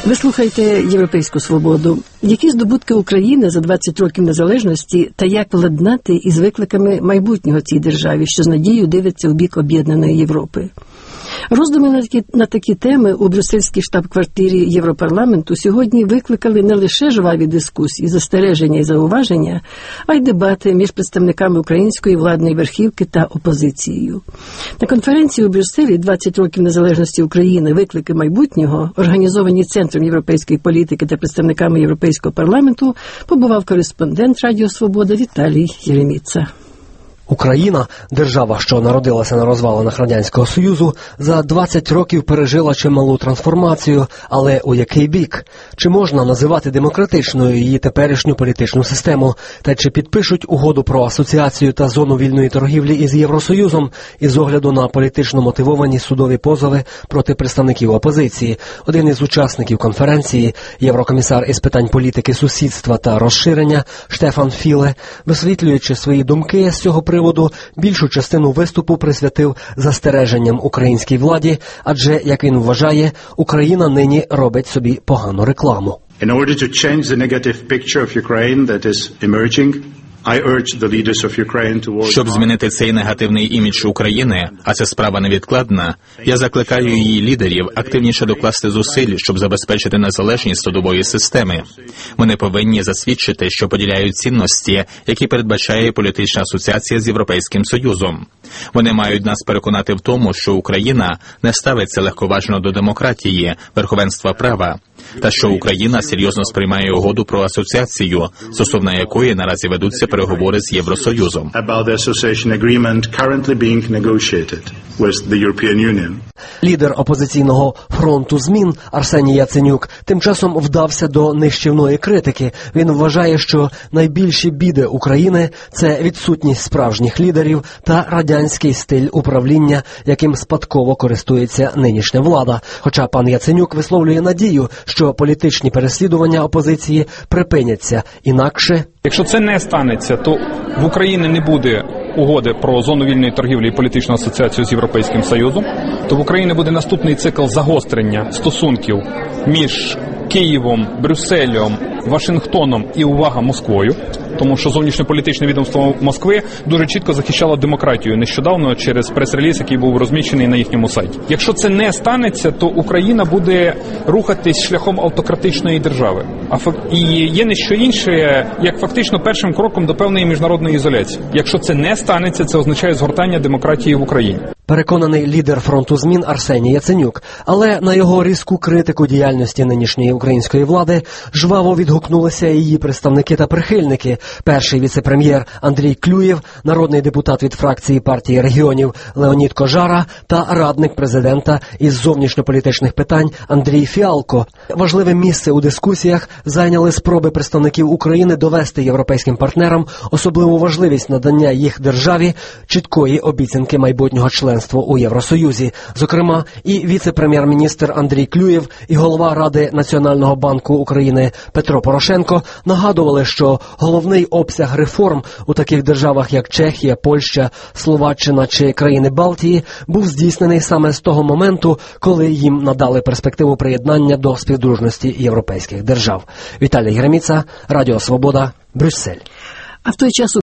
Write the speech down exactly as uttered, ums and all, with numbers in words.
Ви слухаєте «Європейську свободу». Які здобутки України за двадцять років незалежності та як владнати із викликами майбутнього цій державі, що з надією дивиться у бік об'єднаної Європи? Роздуми на такі, на такі теми у брюссельській штаб-квартирі Європарламенту сьогодні викликали не лише жваві дискусії, застереження і зауваження, а й дебати між представниками української владної верхівки та опозицією. На конференції у Брюсселі «двадцять років незалежності України. Виклики майбутнього», організовані Центром європейської політики та представниками Європейського парламенту, побував кореспондент Радіо Свобода Віталій Єреміца. Україна, держава, що народилася на розвалинах Радянського Союзу, за двадцять років пережила чималу трансформацію, але у який бік? Чи можна називати демократичною її теперішню політичну систему? Та чи підпишуть угоду про асоціацію та зону вільної торгівлі із Євросоюзом із огляду на політично мотивовані судові позови проти представників опозиції? Один із учасників конференції, єврокомісар із питань політики сусідства та розширення Штефан Філе, висвітлюючи свої думки з цього приводу, більшу частину виступу присвятив застереженням українській владі, адже, як він вважає, Україна нині робить собі погану рекламу. In order to change the negative picture of Ukraine that is emerging, I urge the leaders of Ukraine to work. Щоб змінити цей негативний імідж України, а це справа невідкладна, я закликаю її лідерів активніше докласти зусиль, щоб забезпечити незалежність судової системи. Вони повинні засвідчити, що поділяють цінності, які передбачає політична асоціація з Європейським Союзом. Вони мають нас переконати в тому, що Україна не ставиться легковажно до демократії, верховенства права, та що Україна серйозно сприймає угоду про асоціацію, стосовно якої наразі ведуться переговори з Євросоюзом. Лідер опозиційного фронту змін Арсеній Яценюк тим часом вдався до нищівної критики. Він вважає, що найбільші біди України – це відсутність справжніх лідерів та радянський стиль управління, яким спадково користується нинішня влада. Хоча пан Яценюк висловлює надію, що політичні переслідування опозиції припиняться, інакше... Якщо це не станеться, то в Україні не буде угоди про зону вільної торгівлі і політичну асоціацію з Європейським Союзом, то в Україні буде наступний цикл загострення стосунків між Києвом, Брюсселем, Вашингтоном і, увага, Москвою, тому що зовнішньополітичне відомство Москви дуже чітко захищало демократію нещодавно через прес-реліз, який був розміщений на їхньому сайті. Якщо це не станеться, то Україна буде рухатись шляхом автократичної держави. А фак... І є не що інше, як фактично першим кроком до певної міжнародної ізоляції. Якщо це не станеться, це означає згортання демократії в Україні. Переконаний лідер фронту змін Арсеній Яценюк. Але на його різку критику діяльності нинішньої української влади жваво відгукнулися її представники та прихильники. Перший віце-прем'єр Андрій Клюєв, народний депутат від фракції партії регіонів Леонід Кожара та радник президента із зовнішньополітичних питань Андрій Фіалко. Важливе місце у дискусіях зайняли спроби представників України довести європейським партнерам особливу важливість надання їх державі чіткої обіцянки майбутнього членства у Євросоюзі. Зокрема, і віце-прем'єр-міністр Андрій Клюєв, і голова Ради Національного банку України Петро Порошенко нагадували, що головний обсяг реформ у таких державах, як Чехія, Польща, Словаччина чи країни Балтії, був здійснений саме з того моменту, коли їм надали перспективу приєднання до співдружності європейських держав. Віталій Єреміца, Радіо Свобода, Брюссель. А в той час